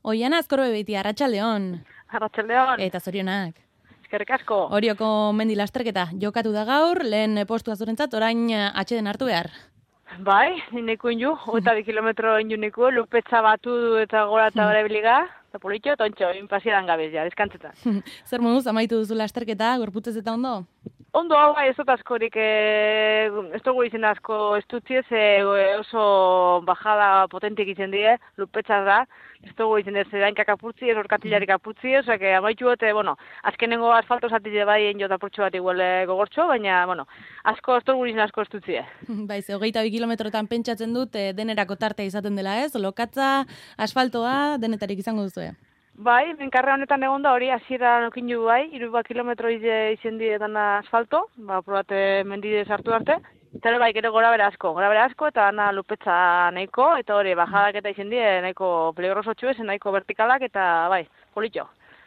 Oiana Azkorbe beti, Arratsaldeon. Arratsaldeon. Eta zorionak. Eskerrik asko. Orioko mendi lasterketa jokatu da gaur, lehen postua zurentzat, orain atxeden hartu behar. Bai, nineko inju, 22 kilometro inju neko, lupetza batu eta gora eta gara biliga, eta politxo, eta ontxo, inpasieran gabez, ja, deskantzetan. Zer moduz, amaitu duzu lasterketa, gorputzez eta ondo? Ondo hau ez dut askorik, ez dugu izan asko estutziez, oso bajada potentik izan die, lupetzaz da, ez dugu izan ez dainkak apurtzi, ez orkatilarik apurtzi, osake amaitu gote, azkenengo asfalto zatile bai jota apurtxo bat igual gogortxo, baina, asko ez dugu izan asko estutzie. Baiz, 22 kilometrotan pentsatzen dut denerako tartea izaten dela ez, lokatza, asfaltoa, denetarik izango duzu. Bai, benkarra honetan egon da hori hasiera nokindu bai, 3 kilometro izan dietan asfalto, probate mendide sartu arte. Eta bai, gero gora bera asko, eta ana lupetza nahiko, eta hori bajadak eta izan die nahiko peligrosotxu ez, nahiko vertikalak, eta bai, politxo.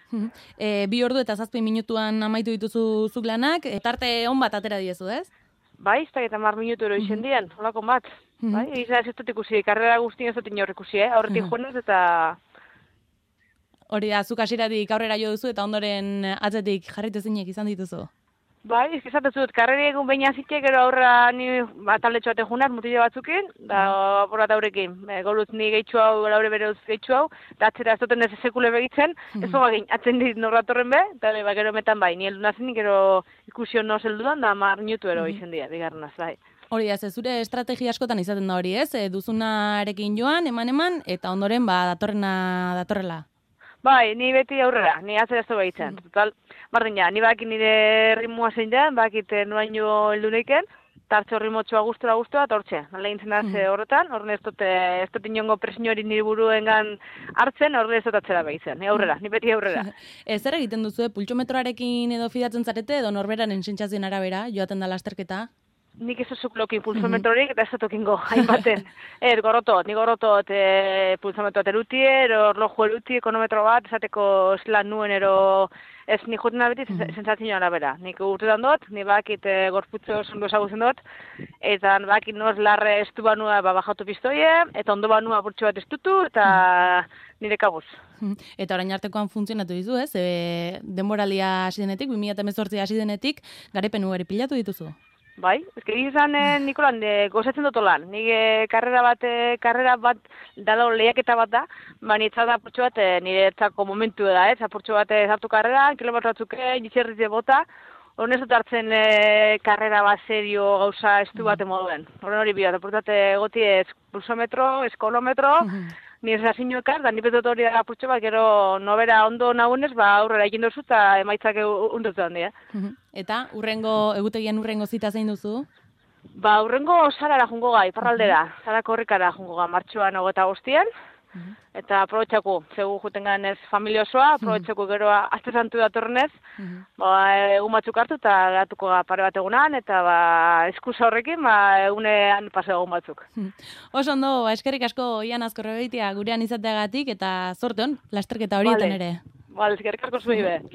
2 ordu eta 7 minutuan amaitu dituzu zuk lanak, tarte on bat atera diezu, ez? Bai, ez da eta 10 minutu ero izan dien, holako bat. Bai, izan ez dut ikusi, karrera guztien ez dut inor ikusi, aurretik joanez eta... Hori da, zuk hasieratik aurrera jo duzu eta ondoren atzetik jarritu zeinek izan dituzu. Bai, esaten zut, karreri egun behin azitek, gero aurra ni taldetxo baten junat, mutile batzukin, da borat aurekin. Gauruz ni gehitxu hau, laure bere gehitxu hau, da atzera ez duten ez sekule begitzen, ez dugu egin, atzen dit norratorren be, eta gero metan bai, ni heldu nazin, gero ikusi hon zeldudan, da 10 minutu ero izan dira, bigarrenaz, bai. Hori da, zure estrategia askotan izaten da hori, ez? Duzunarekin joan, eman, eta ondoren datorrela. Bai, ni beti aurrera, ni atzera ez du behitzen. Total, bardina, ni bakit nire ritmoa zein da, bakit noaino heldu neiken, tartxo ritmotxoa guztora, eta hortxe. Nala gintzen da horretan, horren ez dut inongo presinio hori nire buruengan hartzen, horren ez dut atzera behitzen. Ni aurrera, ni beti aurrera. Zer egiten duzu, pultsometroarekin edo fidatzen zarete, edo norberaren sentsazioen arabera, joaten da lasterketa? Nik ez osuk lokin pulsometrorik eta ez dut okingo, hainbaten. Ni gorotot pulsometroa terutier, orloju eruti, ekonometro bat, esateko zelan nuen ez nik joten da beti sensatzioa arabera. Nik urtetan dut, ni bakit gorputzo ondo ezagutzen dut, eta bakit noz larre estu banua bajatu pistoie, eta ondo banua burtsu bat estutu, eta nire kabuz. Eta orain artekoan funtzionatu dizu, ez? Denboralia hasi denetik, 2018 hasi denetik, garepen ugari pilatu dituzu? Bai, izan Nikolan gozatzen dut lan. Nik karrera bat dado lehiaketa bat da, niretzat da apurtxo bat niretzako momentu da, ez? Apurtxo bat hartu karrera, kilometro batzuk jitxerriz bota, horren ez dut hartzen karrera bat serio gauza estu bat moduen. Horren hori biot, apurtate goti pulsometro, eskonometro, nire zazinu ekar, da nipet dut hori apurtxo bat, gero nobera ondo nagunez, aurrera egin duzu eta emaitzak undutu handi, Eta egutegian urrengo zita zein duzu? Urrengo Sarara jungo gai, parraldera, Sarako horrikara jungo gai, martxoan 25, eta aprobetxaku, zegu juten garen ez familia osoa, aprobetxaku gero azte santu datorrenez, egun batzuk hartu eta gatuko pare bat egunan, eta eskusa horrekin, egunean paseo egun batzuk. Oso ondo, eskerrik asko Oiana Azkorbe beitia gurean izateagatik, eta zorte hon, lasterketa horietan ere. Eskerrik asko zuen be.